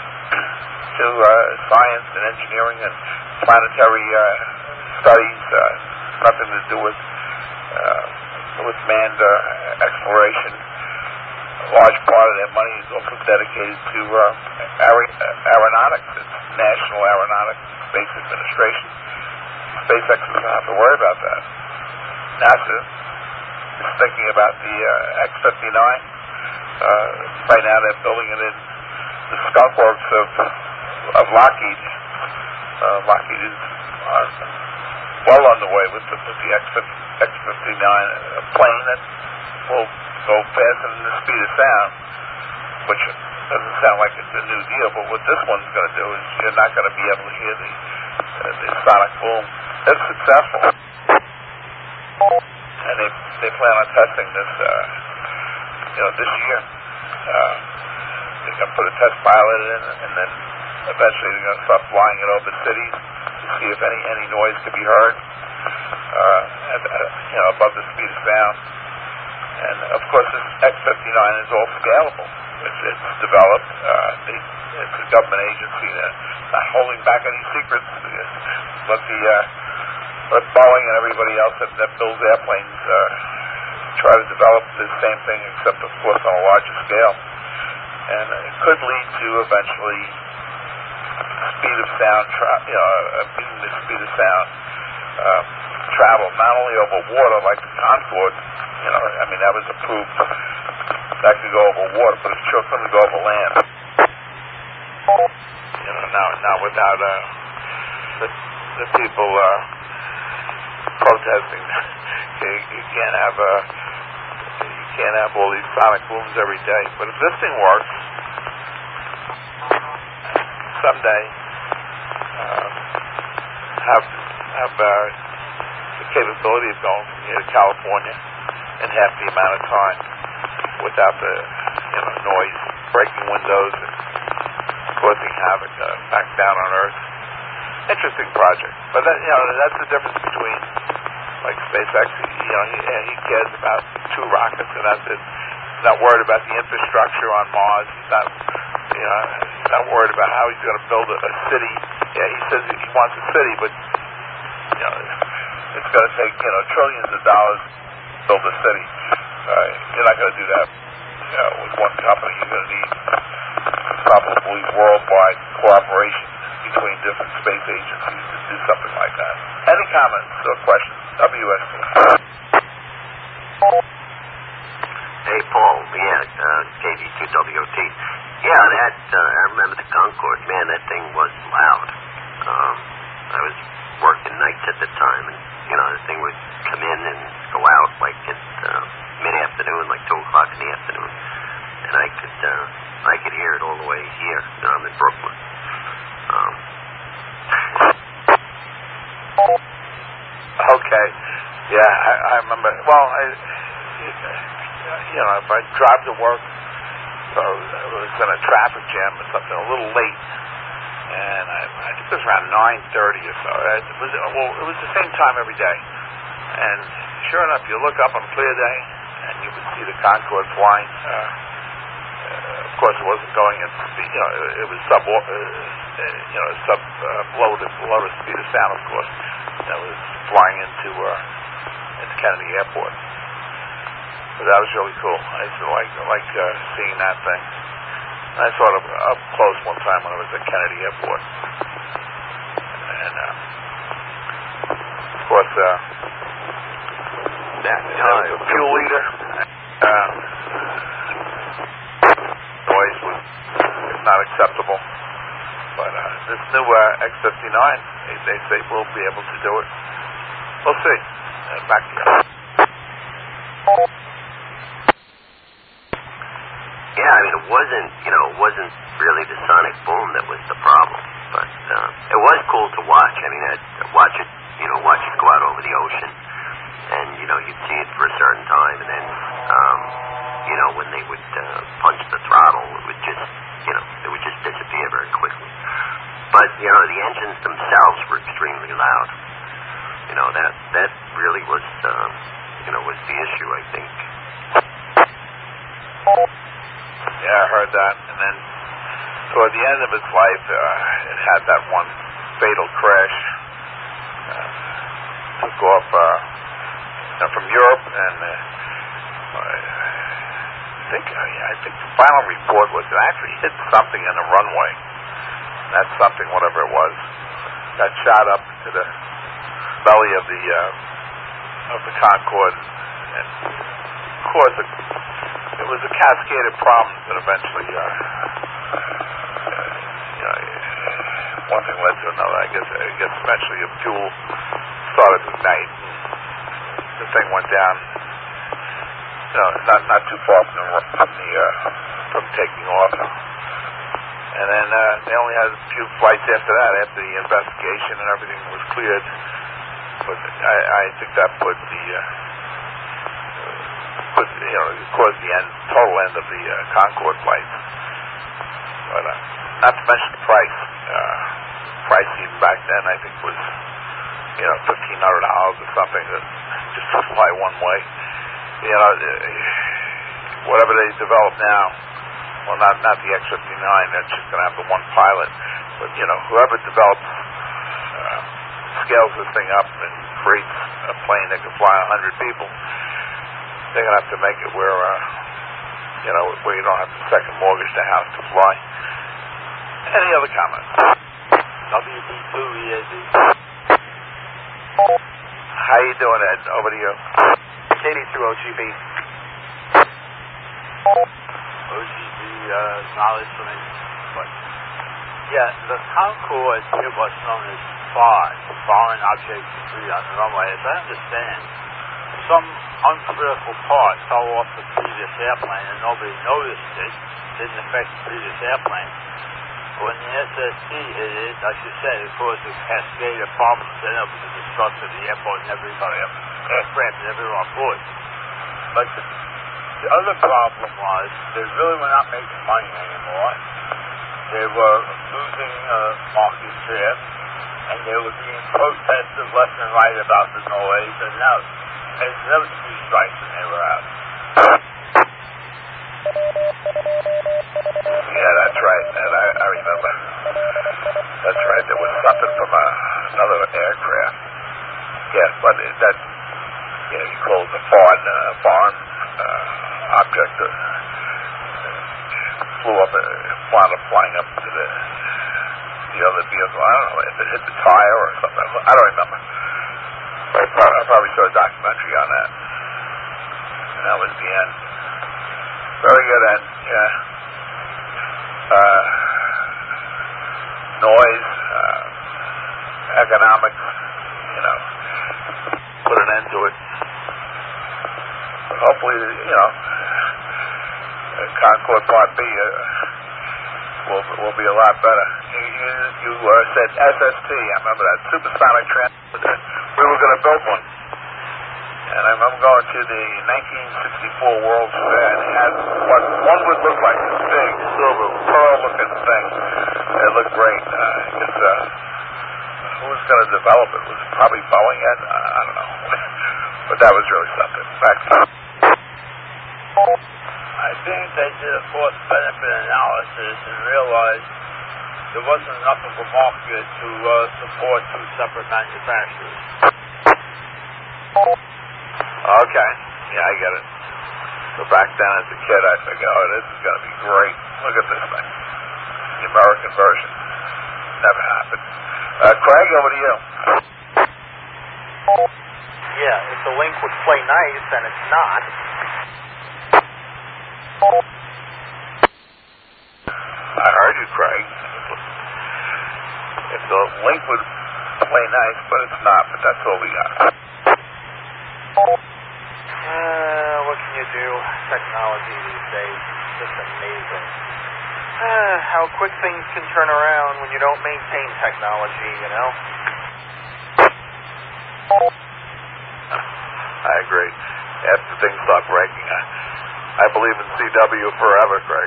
to uh, science and engineering and planetary uh, studies, uh, nothing to do with uh, with manned uh, exploration. A large part of their money is also dedicated to uh, aer- aeronautics. It's National Aeronautics and Space Administration. SpaceX doesn't have to worry about that. NASA is thinking about the uh, X fifty-nine. Uh, right now they're building it in the skunk works of, of Lockheed. Uh, Lockheed is uh, well underway with the, with the X fifty-nine, a plane that will go faster than the speed of sound, which doesn't sound like it's a new deal, but what this one's going to do is you're not going to be able to hear the, uh, the sonic boom. If successful, and they they plan on testing this, uh, you know, this year. Uh, they're going to put a test pilot in, and then eventually they're going to start flying it over cities to see if any any noise could be heard, uh, at, uh, you know, above the speed of sound. And of course, this X fifty-nine is all scalable. It's, it's developed. Uh, they, it's a government agency that's not holding back any secrets. Let the uh, let Boeing and everybody else that, that builds airplanes uh, try to develop the same thing, except of course on a larger scale. And it could lead to eventually speed of sound, tra- you know, uh, beating the speed of sound uh, travel, not only over water like the Concorde. You know, I mean that was approved. That could go over water, but it's sure couldn't go over land. You know, now now without uh, the, the people uh, protesting, you, you can't have a can't have all these sonic booms every day. But if this thing works, someday uh, have have uh, the capability of going from here to California in half the amount of time without the you know noise, breaking windows, and causing havoc uh, back down on Earth. Interesting project, but that, you know that's the difference between like SpaceX. You know, he, he cares about two rockets, and that's it. He's not worried about the infrastructure on Mars. He's not, you know, he's not worried about how he's going to build a, a city. Yeah, he says he wants a city, but you know, it's going to take you know trillions of dollars to build a city. Uh, you're not going to do that you know, with one company. You're going to need probably worldwide cooperation between different space agencies to do something like that. Any comments or questions? W S T. Hey, Paul. Yeah, uh, K D two W O T. Yeah, that, uh, I remember the Concorde. Man, that thing was loud. Um, I was working nights at the time, and, you know, the thing would come in and go out like at uh, mid-afternoon, like two o'clock in the afternoon. And I could, uh, I could hear it all the way here. You know, I'm in Brooklyn. Um, okay. Yeah, I, I remember. Well, I, you know, if I drive to work, so I was in a traffic jam or something, a little late, and I, I think it was around nine thirty or so. It was well, it was the same time every day, and sure enough, you look up on a clear day, and you would see the Concorde flying. Uh, uh, of course, it wasn't going at speed. You know, it, it was sub, uh, you know, sub uh, below the below the speed of sound. Of course, it was flying into uh, into Kennedy Airport. But that was really cool. I used to like like uh, seeing that thing. I saw it up, up close one time when I was at Kennedy Airport. And uh, of course, uh, that you know, the fuel leader. Uh, noise was not acceptable. But uh, this new uh, X fifty-nine, they, they say we'll be able to do it. We'll see. Uh, back to you. Yeah, I mean, it wasn't, you know, it wasn't really the sonic boom that was the problem, but uh, it was cool to watch. I mean, I'd watch it, you know, watch it go out over the ocean, and, you know, you'd see it for a certain time, and then, um, you know, when they would uh, punch the throttle, it would just, you know, it would just disappear very quickly. But, you know, the engines themselves were extremely loud. You know, that, that really was, uh, you know, was the issue, I think. Yeah, I heard that. And then toward the end of its life, uh, it had that one fatal crash. Uh, took off uh, you know, from Europe, and uh, I think uh, yeah, I think the final report was it actually hit something in the runway. That something, whatever it was, got shot up to the belly of the uh, of the Concorde, and caused a It was a cascade of problems that eventually, uh, you know, one thing led to another. I guess, I guess eventually a fuel started to ignite, and the thing went down. You know, not not too far from the from the uh, from taking off. And then uh, they only had a few flights after that, after the investigation and everything was cleared. But I, I think that put the uh, put you know caused the end, total end of the uh, Concorde flights. But uh, not to mention the price. Uh, price even back then, I think was you know fifteen hundred dollars or something that just to fly one way. You know, whatever they develop now. Well, not not the X fifty-nine. That's just going to have the one pilot. But you know, whoever develops, uh, scales this thing up and creates a plane that can fly a hundred people, they're going to have to make it where, uh, you know, where you don't have to second mortgage the house to fly. Any other comments? W D two E A D. How you doing, Ed? Over to you. K D two O G B. O G B uh, knowledge for me. But yeah, the Concorde, it was known as F A R, Foreign Object Debris on the runway. As I understand, some uncritical part fell off the previous airplane and nobody noticed it. Didn't affect the previous airplane. When the S S T hit it, like you said, it caused a cascade of problems that ended up with the destruction of the airport and everybody, aircraft and everyone on board. But the, the other problem was they really were not making money anymore. They were losing uh, market share, and they were being protested left and right about the noise, and now and there was three strikes and they were out. Yeah, that's right. And I, I remember. That's right. There was something from a, another aircraft. Yes, but it, that, you know, you call it a foreign, uh, foreign uh, object that flew up, uh, wound up flying up to the, the other vehicle. I don't know if it hit the tire or something. I don't remember. I probably, I probably saw a documentary on that. And that was the end. Very good end, yeah. Uh, noise, uh, economics, you know, put an end to it. But hopefully, you know, Concorde Part B uh, will will be a lot better. You you, you uh, said S S T. I remember that supersonic transport. We were going to build one. And I remember going to the nineteen sixty-four World's Fair, and it had what one would look like this big, silver, pearl-looking thing. It looked great. Uh, I guess, uh, who was going to develop it? Was it probably Boeing yet? Uh, I don't know. But that was really something. Back to I think they did a cost-benefit analysis and realized there wasn't enough of a market to uh, support two separate manufacturers. Okay. Yeah, I get it. So back then as a kid, I figured, oh, this is going to be great. Look at this thing. The American version. Never happened. Uh, Craig, over to you. Yeah, if the link would play nice, and it's not. I heard you, Craig. If the link would play nice, but it's not, but that's all we got. Uh, what can you do? Technology these days is just amazing. Uh, how quick things can turn around when you don't maintain technology, you know? I agree. After things start breaking, I, I believe in C W forever, Craig.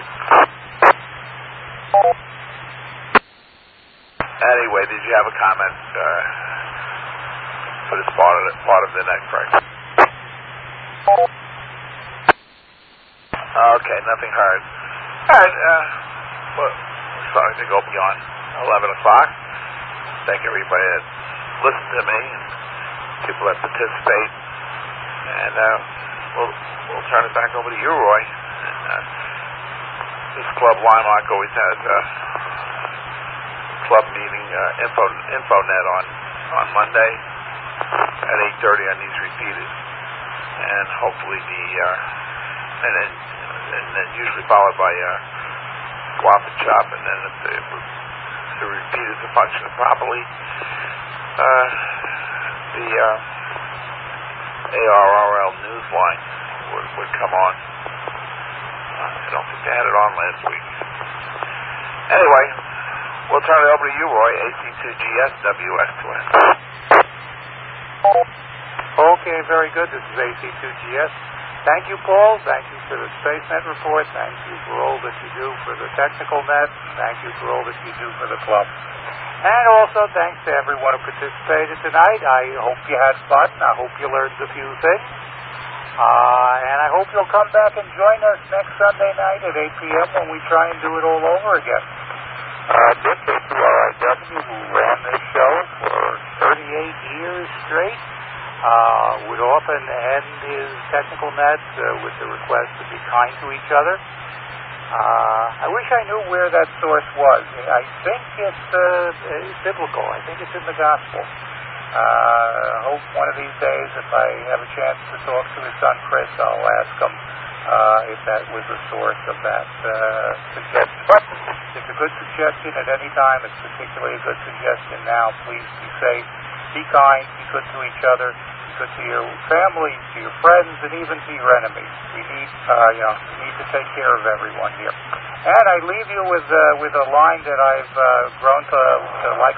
Anyway, did you have a comment uh, for this part of the, part of the net, Craig? Okay, nothing heard. All right, uh, well, we're starting to go beyond eleven o'clock. Thank everybody that listened to me and people that participate. And uh, we'll, we'll turn it back over to you, Roy. And, uh, this Club Limelock always has a club meeting, uh, info, InfoNet on, on Monday at eight thirty on these repeated. And hopefully the, uh, and then, and then usually followed by uh, Swap and Chop, and then if the, if the repeaters are functioning properly, uh, the uh, A R R L Newsline would, would come on. Uh, I don't think they had it on last week. Anyway, we'll turn it over to you, Roy, A C two G S W S two N. Okay, very good. This is A C two G S. Thank you, Paul. Thank you for the SpaceNet report. Thank you for all that you do for the technical net. Thank you for all that you do for the club. And also thanks to everyone who participated tonight. I hope you had fun. I hope you learned a few things. Uh, and I hope you'll come back and join us next Sunday night at eight p.m. when we try and do it all over again. Uh, Dick K two R I W, who ran this show for thirty-eight years straight, uh, would often end his technical net uh, with the request to be kind to each other. Uh, I wish I knew where that source was. I think it's, uh, it's biblical. I think it's in the gospel. Uh, I hope one of these days, if I have a chance to talk to his son Chris, I'll ask him uh, if that was the source of that uh, suggestion. But it's a good suggestion at any time. It's particularly a good suggestion now. Please be safe, be kind, be good to each other, to, to your family, to your friends, and even to your enemies. We need, uh, you know, we need to take care of everyone here. And I leave you with uh, with a line that I've uh, grown to, to like